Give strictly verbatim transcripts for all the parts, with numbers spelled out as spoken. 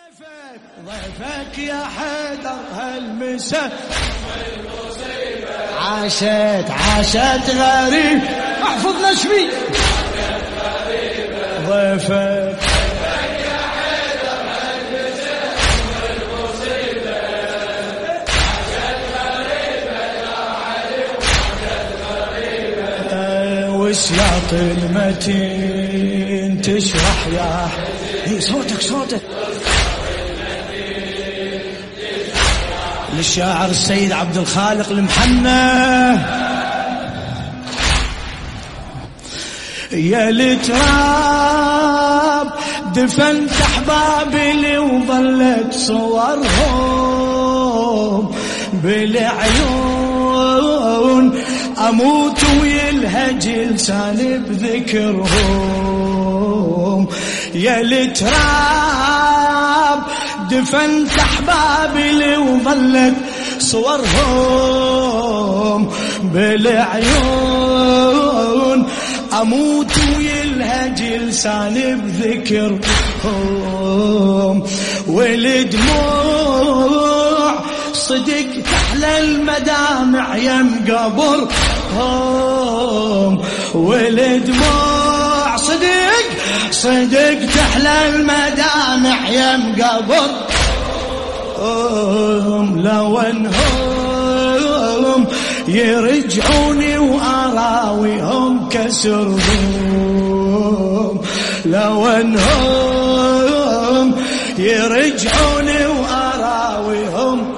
ضيفك ضيفك يا حيدر هالمسا عاشت عاشت غريب احفظ نشبي ضيفك يا حيدر هالمسا والمصيبة عاشت غريبة يا علي وعاشت غريبة وسياط المتين تشرح يا اي صوتك صوتك للشاعر السيد عبد الخالق المحنى يا التراب دفنت احبابي وظلت صورهم بالعيون اموت ويلهج لساني بذكرهم يا التراب دفنت احبابي وظلت صورهم بالعيون اموت ويلهج لساني بذكرهم والدموع صدق تحلى المدامع يم قبرهم والدموع صدق صدق تحلى المدامع يم قبرهم لو انهم يرجعوني واراويهم كسرهم لو انهم يرجعوني واراويهم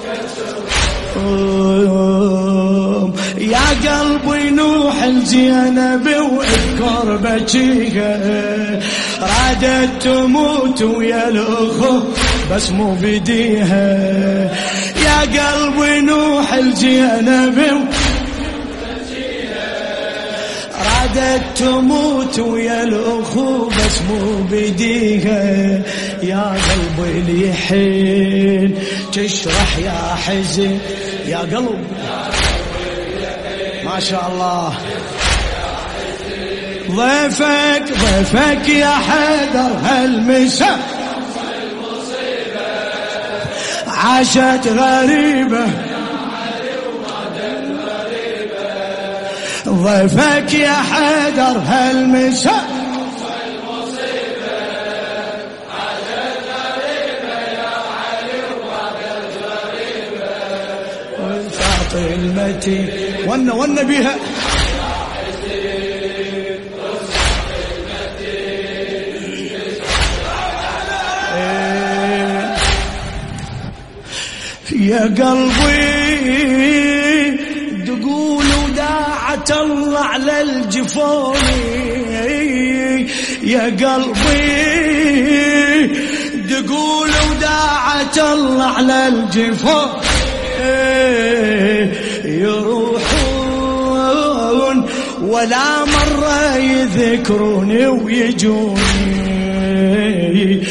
كسرهم يا قلبي نوح الزينب واذكر بجيها رادت تموت ويا الاخو بس مو بديها يا قلبي نوح الزينب رادت تموت ويا الاخو بس مو بديها يا قلبي اللي حين تشرح يا حزن يا قلب ما شاء الله ضيفك ضيفك يا حيدر هالمسا عاشت غريبة ضيفك يا حيدر هالمسا عاشت غريبة يا علي وعاشت غريبة والفاطي المتين ون ون بيها يا قلبي تقول وداعة الله على الجفون يا قلبي تقول وداعة الله على الجفون يروحون ولا مرة يذكروني ويجوني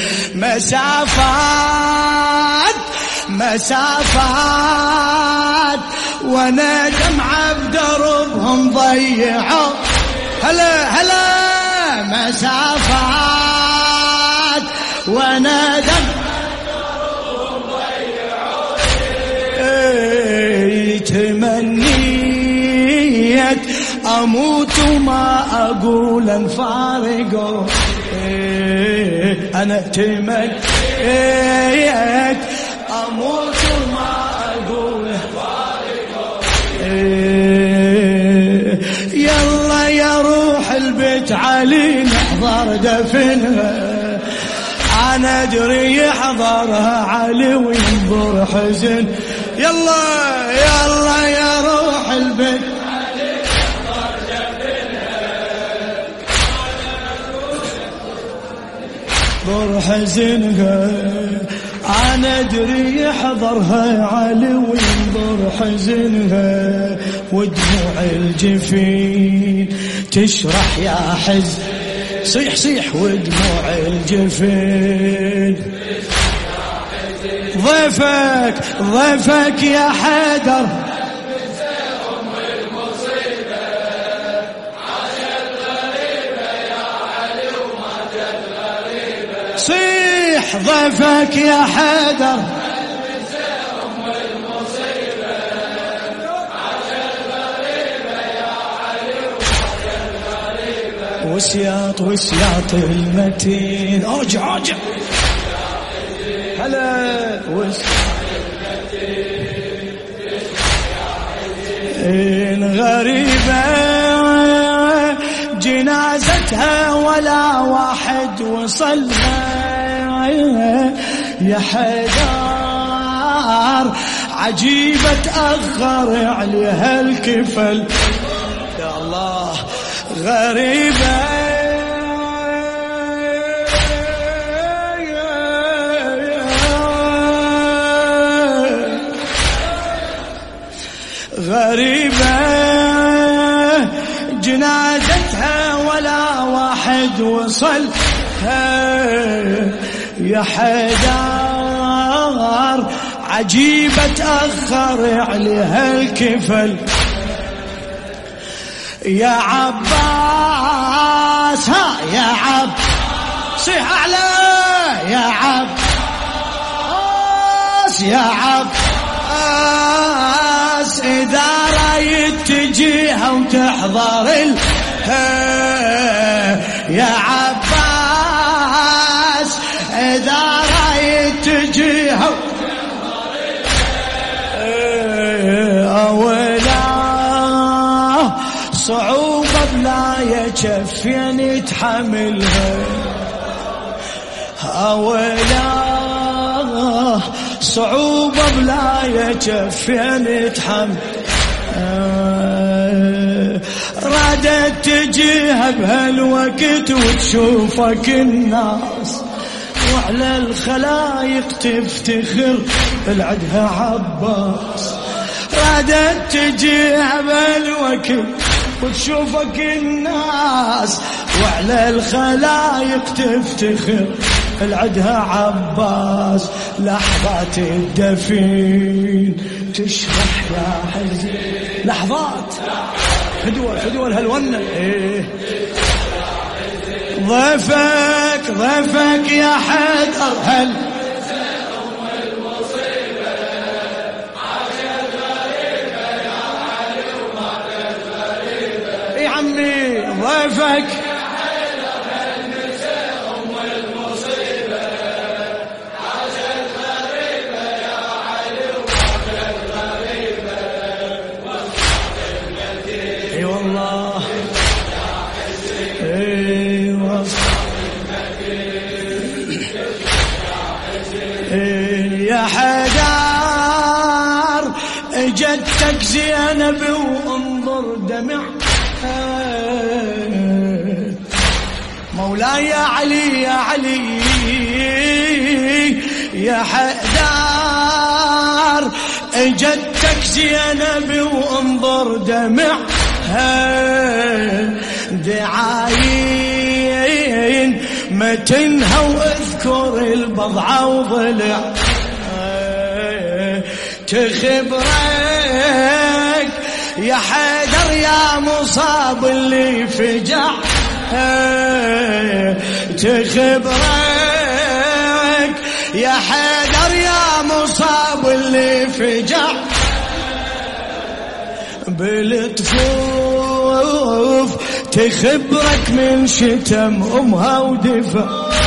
مسافات مسافات وانا دمعة بدربهم ضيعوا هلا هلا مسافات وانا دمعة بدربهم ضيعوا تمنيت اموت وما اقول انفارقوا انا تمنيت اموت وما اقول إيه يلا يا روح البيت علي نحضر دفنها انا ادري يحضرها علي وينظر حزن يلا يلا يا روح البيت علي نحضر دفنها نظر حزنها أنا أدري يحضرها علي وينظر حزنها ودموع الجفين تشرح يا حزن صيح صيح ودموع الجفين ضيفك ضيفك يا حيدر صيح صيح ضيفك يا حيدر وسياط وسياط المتين ارجع ارجع هلا وسياط المتين غريبة جنازتها ولا واحد وصلها يا حيدر عجيبة تأخر عليها الكفل يا الله غريبة غريبة جنازتها ولا واحد وصلها يا حيدر عجيبة تأخر عليها الكفل يا عباس ها يا عب صيح أعلى يا عباس يا عباس إذا رايد تجيها وتحضر ال يا عباس إذا رايد تجيها وتحضر ال صعوبة بلا يكفين يتحملها أولا صعوبة بلا يكفين يتحمل رادت تجيها بهالوقت وتشوفك الناس وعلى الخلايق تفتخر العدها عباس رادت تجيها بهالوقت وتشوفك الناس وعلى الخلايق تفتخر العدها عباس لحظات الدفين تشرح يا حزين لحظات فدوة فدوة الهلونة إيه ضيفك ضيفك يا حيدر هل ضيفك اي والله اي يا حيدر اجتك زينب وانظر دمع مولاي يا علي يا علي يا حيدر اجتك زينب وانظر دمعها دعاين متنها واذكر البضعة وضلع تخبرك يا حيدر يا مصاب اللي فجع تخبرك يا حيدر يا مصاب اللي فجع بالطفوف تخبرك من شتم امها ودفع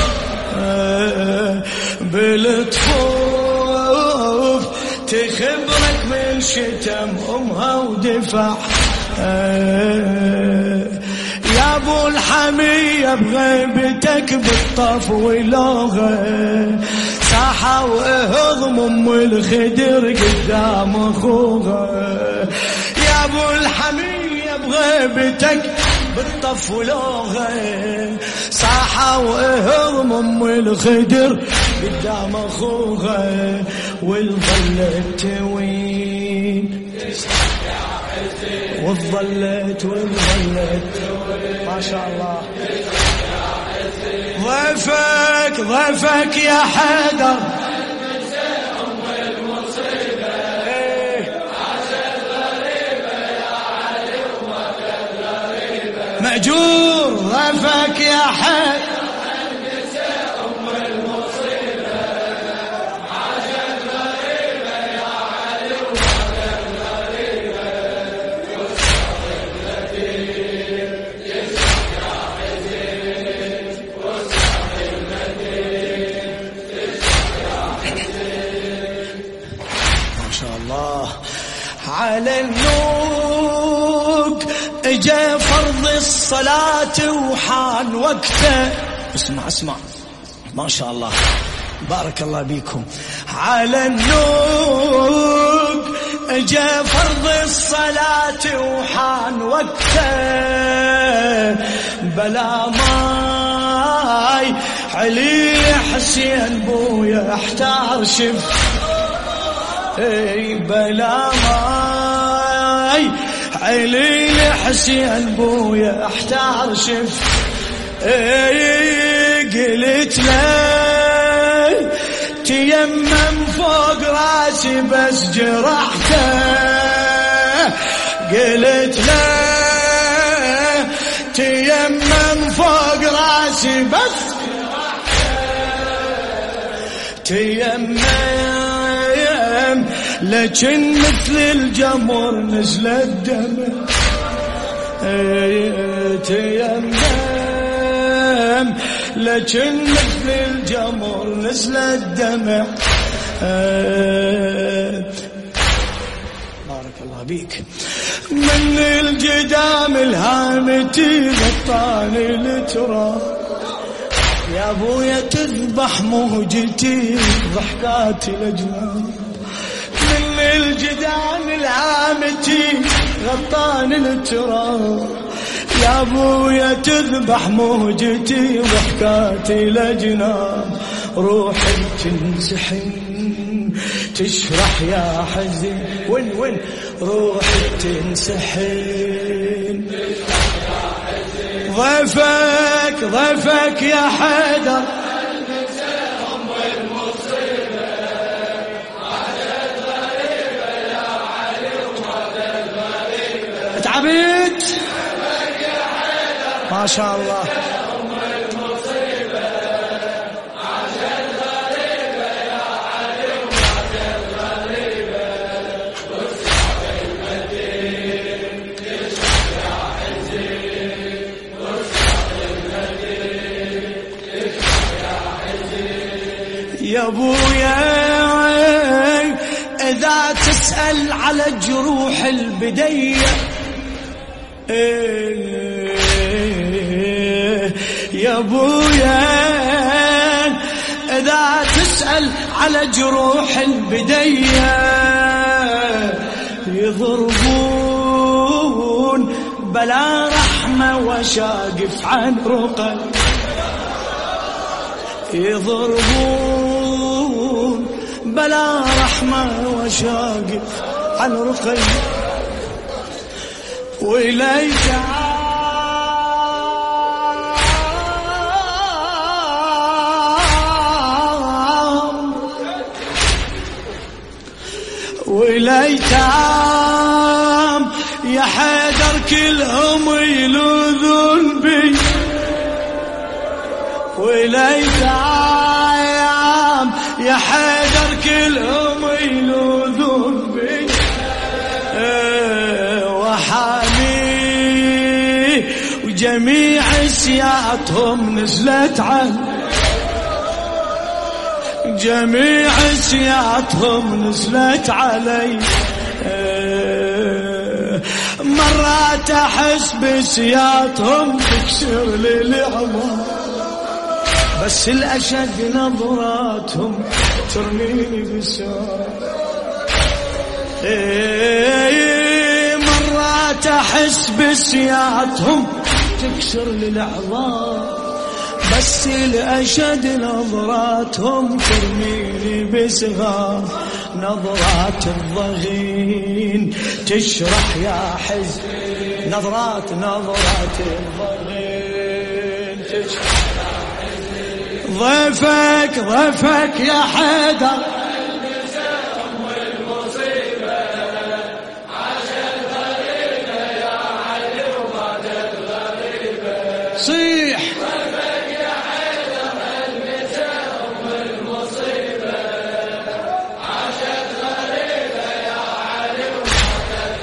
بالطفوف تخبرك من شتم امها ودفع يا ابو الحمية بغيبتك بالطف ولوغه صاحة واهضم ام الخدر قدام اخوها يا ابو الحمية بغيبتك بالطف ولوغه صاحة واهضم ام الخدر قدام اخوها والظلت توين والظلت والظلت ما شاء الله ضيفك ضيفك يا حيدر مأجور ضيفك يا حيدر على النوق اجا فرض الصلاة وحان وقته. اسمع اسمع ما شاء الله بارك الله بيكم. على النوق اجا فرض الصلاة وحان وقته، بلا ماي علي حسين بويا احتار شف، اي بلا ماي علي حسين بويا احتار شف. اي قلت له تيمم فوق راسي بس جرحته، قلت له تيمم فوق راسي بس تيمم، لكن مثل الجمر نزل الدم. تيمم لكن مثل الجمر نزل الدمع. بارك الله بيك. من الجدام الهامتي غطاني التراب، يا ابويا تذبح موجتي ضحكاتي لجنان. من الجدام الهامتي غطاني التراب، يا ابويا تذبح موجتي ضحكاتي لجنان. روحي تنسحن تشرح يا حزين، وين وين روحي تنسحن. ضيفك ضيفك يا حيدر تعبت ما شاء الله. يا ابويا اذا تسأل على جروح البدية، يا ابويا اذا تسأل على جروح البدية، يضربون بلا رحمة وشاقف عن رقل، يضربون بلا رحمة وشاقف عن رقي. وإليك عام وإليك عام يا حيدر كلهم يلوذون بي، وإليك عام يا حيدر كلهم يلوذون بي. وحامي وجميع سياتهم نزلت عن، جميع سياتهم نزلت علي. مرات احس بسياتهم تكسر لي العظام، بس الأشد نظراتهم ترميني بسام. إيه مرات أحس بسياتهم تكسر للعظام، بس الأشد نظراتهم ترميني بسغام. نظرات الضغين تشرح يا حزين، نظرات نظرات الضغين تشرح. ضيفك ضيفك يا حيدر صيح. ضيفك يا حيدر المساهم والمصيبة، عاشت غريبة يا علي وماتت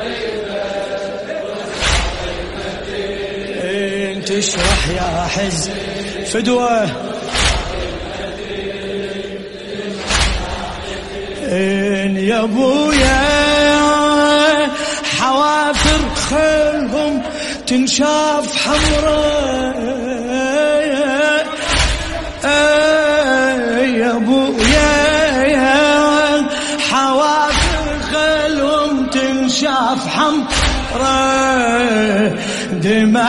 غريبة. انت تشرح يا حزن فدوة، إن يا ابويا تنشاف حمراء يا ابويا حوافر خلهم تنشاف حمراء دمع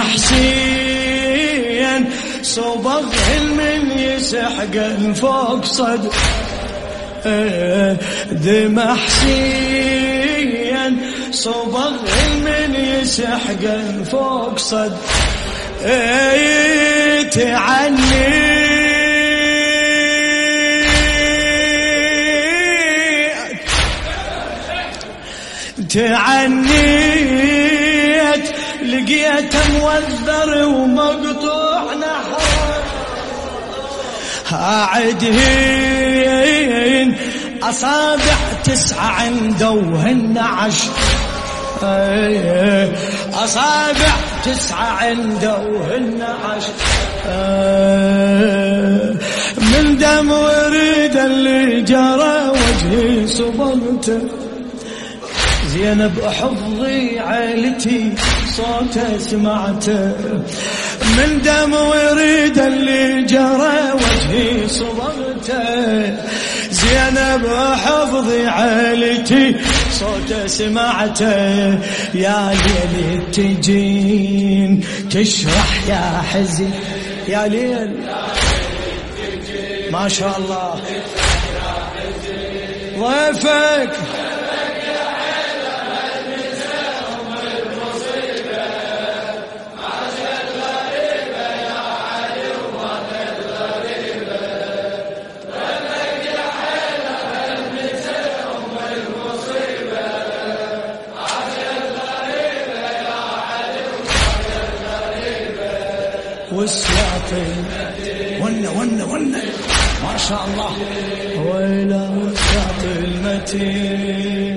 حسين صبغ من يسحق فوق صدر دمع حسين صبغ من يسحق فوق صدر تعني تعنيت لقيت موذر ومقطوع نحر عدهين أصابع تسعة عنده وهن عشر أصابع تسعة عنده وهن عشر من دم ورد اللي جرى وجهي صبغته زينب حفظي عيلتي صوته سمعته من دم ورد اللي جرى وجهي صبغته زينب حفظي عيلتي صوته سمعته يا ليل تجين تشرح يا حزين يا ليل ما شاء الله ضيفك والسياطين ون ون ون ما شاء الله ويلا والسياطين المتين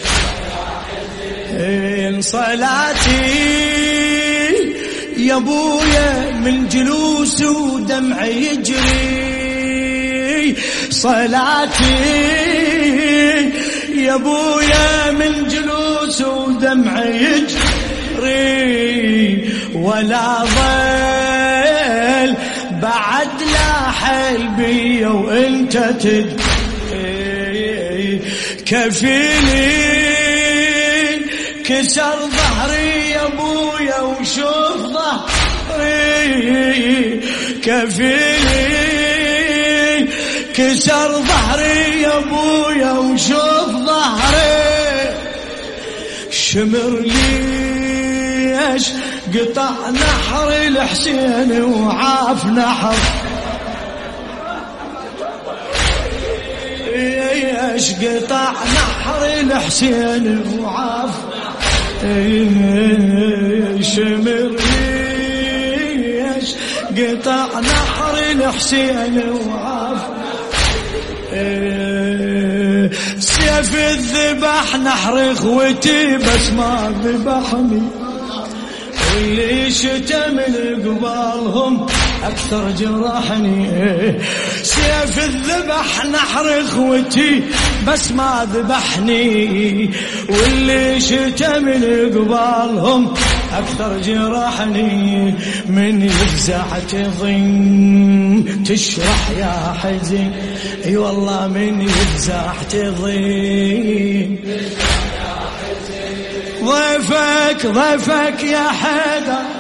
إن صلاتي يا ابويا من جلوس ودمع يجري صلاتي يا ابويا من جلوس ودمع يجري ولا ضل بعد لا حلبي وانت تدري كفيني كسر ظهري يا ابويا وشوف ظهري كفيني كسر ظهري يا ابويا وشوف ظهري شمر ليش قطع نحر الحسين وعاف نحر ايش قطع نحر الحسين وعاف شمر ايش قطع نحر الحسين وعاف سيف الذبح نحر اخوتي بس ما ذبحني واللي شتم قبالهم أكثر جرحني سيف الذبح نحر اخوتي بس ما ذبحني واللي شتم قبالهم أكثر جرحني من يفزع تضين تشرح يا حزين اي والله من يفزع تضين ضيفك ضيفك يا حيدر